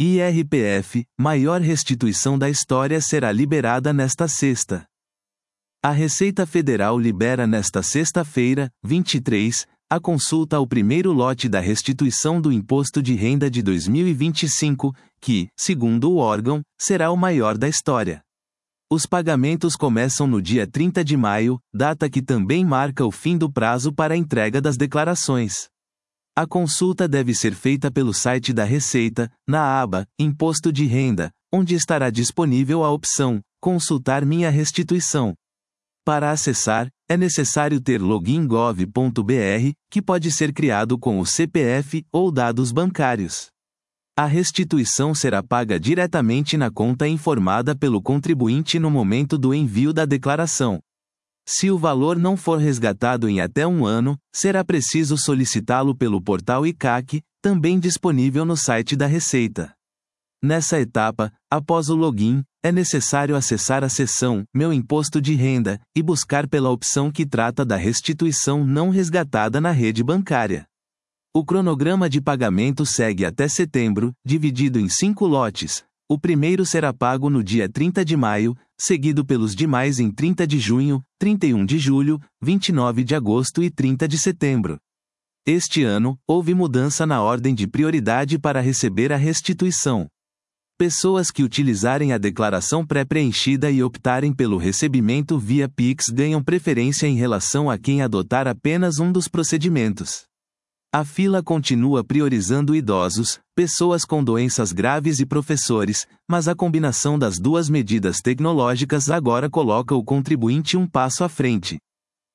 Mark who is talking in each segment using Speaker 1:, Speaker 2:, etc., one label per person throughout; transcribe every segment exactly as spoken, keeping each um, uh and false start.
Speaker 1: I R P F, maior restituição da história será liberada nesta sexta. A Receita Federal libera nesta sexta-feira, vinte e três, a consulta ao primeiro lote da restituição do Imposto de Renda de dois mil e vinte e cinco, que, segundo o órgão, será o maior da história. Os pagamentos começam no dia trinta de maio, data que também marca o fim do prazo para a entrega das declarações. A consulta deve ser feita pelo site da Receita, na aba Imposto de Renda, onde estará disponível a opção Consultar minha restituição. Para acessar, é necessário ter login gov ponto br, que pode ser criado com o C P F ou dados bancários. A restituição será paga diretamente na conta informada pelo contribuinte no momento do envio da declaração. Se o valor não for resgatado em até um ano, será preciso solicitá-lo pelo portal I C A C, também disponível no site da Receita. Nessa etapa, após o login, é necessário acessar a seção Meu Imposto de Renda e buscar pela opção que trata da restituição não resgatada na rede bancária. O cronograma de pagamento segue até setembro, dividido em cinco lotes. O primeiro será pago no dia trinta de maio, seguido pelos demais em trinta de junho, trinta e um de julho, vinte e nove de agosto e trinta de setembro. Este ano, houve mudança na ordem de prioridade para receber a restituição. Pessoas que utilizarem a declaração pré-preenchida e optarem pelo recebimento via Pix ganham preferência em relação a quem adotar apenas um dos procedimentos. A fila continua priorizando idosos, pessoas com doenças graves e professores, mas a combinação das duas medidas tecnológicas agora coloca o contribuinte um passo à frente.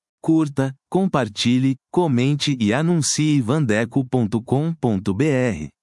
Speaker 1: Curta, compartilhe, comente e anuncie vandeco ponto com ponto br.